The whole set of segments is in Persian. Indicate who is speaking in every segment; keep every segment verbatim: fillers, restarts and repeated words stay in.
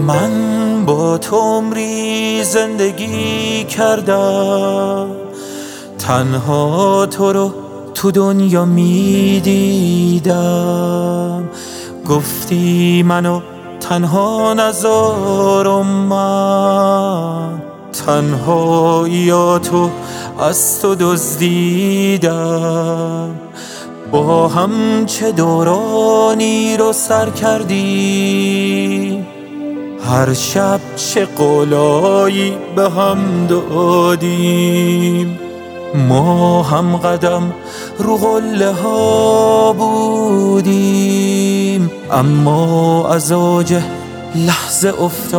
Speaker 1: من با تو عمری زندگی کردم، تنها تو رو تو دنیا می دیدم. گفتی منو تنها نذارم، من تنهاییاتو از تو دزدیدم. با هم چه دورانی رو سر کردیم، هر شب چه قولایی به هم دادیم. ما هم قدم رو قله ها بودیم، اما از اوج لحظه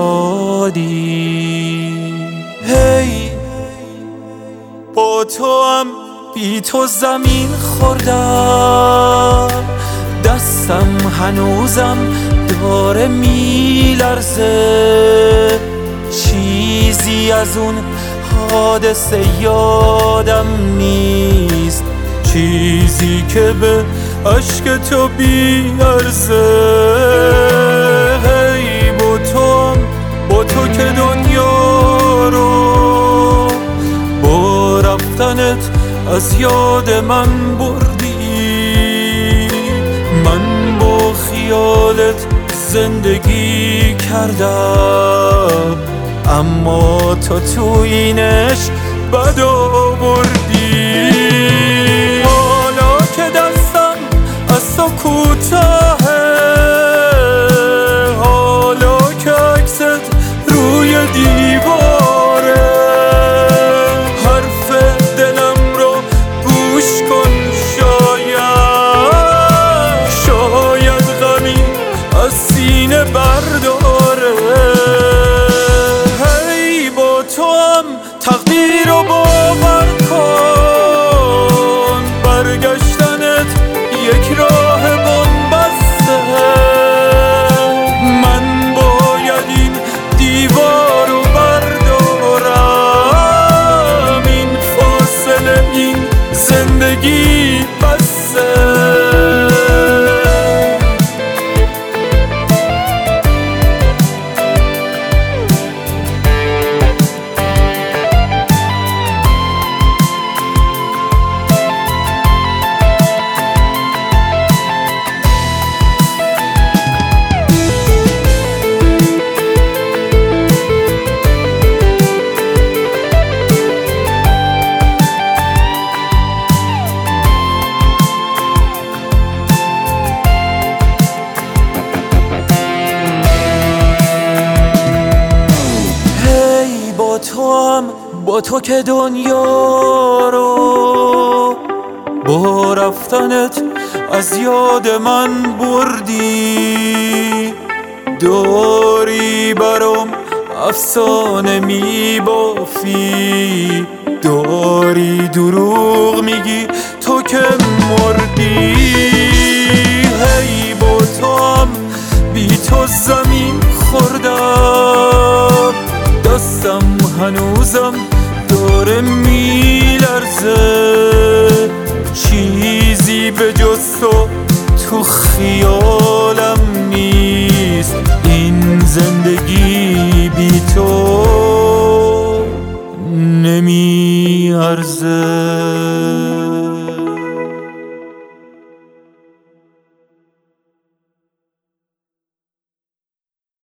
Speaker 1: افتادیم. هی با تو هم بی تو زمین خوردم، دستم هنوزم داره میلرزه. چیزی از اون حادثه یادم نیست، چیزی که به عشق تو بیارزه. هی با تو با تو که دنیا رو با رفتنت از یاد من بردی. من با خیالت زندگی کردم، اما تو تو اینش بد آوردی. حالا که دستم از تو کوتاهه، حالا که عکست روی دیواره، حرف دلم رو گوش کن. شاید شاید غمی از سینه برداره. تقدیر رو باور کن، برگشتنت یک راه بن‌بسته. من باید این دیوار رو بردارم، این فاصله این زندگی بسته. با تو که دنیا رو با رفتنت از یاد من بردی. داری برام افسانه می بافی، داری دروغ میگی تو که مردی. هی با تو هم بی تو زمین خوردم، دستم هنوزم داره میلرزه. چیزی به جز تو تو خیالم نیست، این زندگی بی تو نمیارزه.